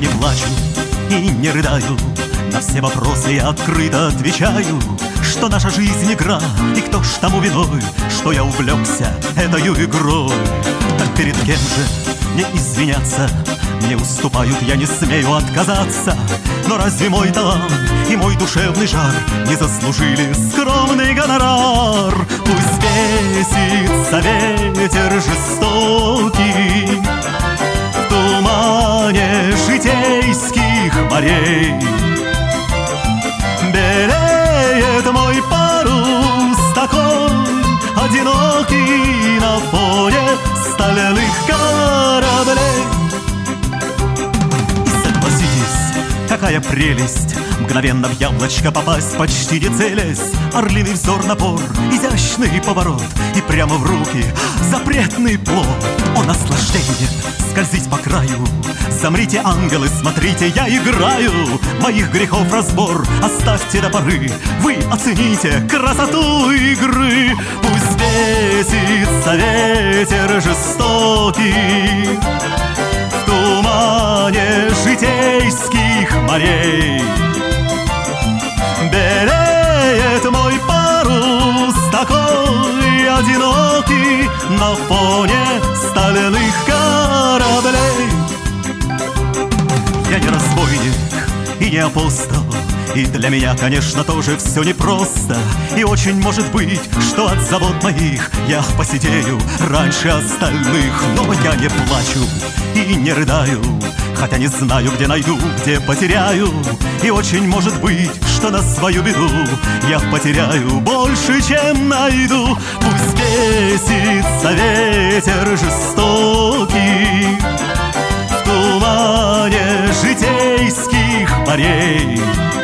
не плачу и не рыдаю, на все вопросы я открыто отвечаю, что наша жизнь игра, и кто ж тому виной, что я увлекся этою игрой. Так перед кем же мне извиняться? Мне уступают, я не смею отказаться. Но разве мой талант и мой душевный жар не заслужили скромный гонорар? Пусть бесится ветер жестокий в тумане житейских морей. Белеет мой парус такой одинокий на фоне стальных кораблей. И согласитесь, какая прелесть мгновенно в яблочко попасть, почти не целясь. Орлиный взор, напор, изящный поворот, и прямо в руки запретный плод. О, наслаждение скользить по краю! Замрите, ангелы, смотрите, я играю. Моих грехов разбор оставьте до поры, вы оцените красоту игры. Пусть бесится ветер жестокий в тумане житейских морей. Белеет мой парус такой одинокий на фоне стальных кораблей. Я не разбойник и не апостол, и для меня, конечно, тоже все непросто. И очень может быть, что от забот моих я посидею раньше остальных. Но я не плачу и не рыдаю, хотя не знаю, где найду, где потеряю. И очень может быть, что на свою беду я потеряю больше, чем найду. Пусть бесится ветер жестокий в тумане житейских морей.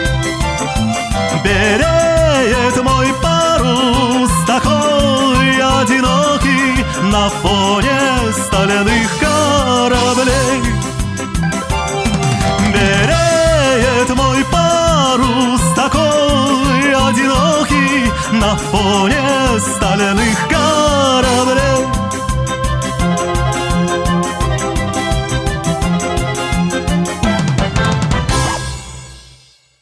Белеет мой парус такой одинокий на фоне стальных кораблей.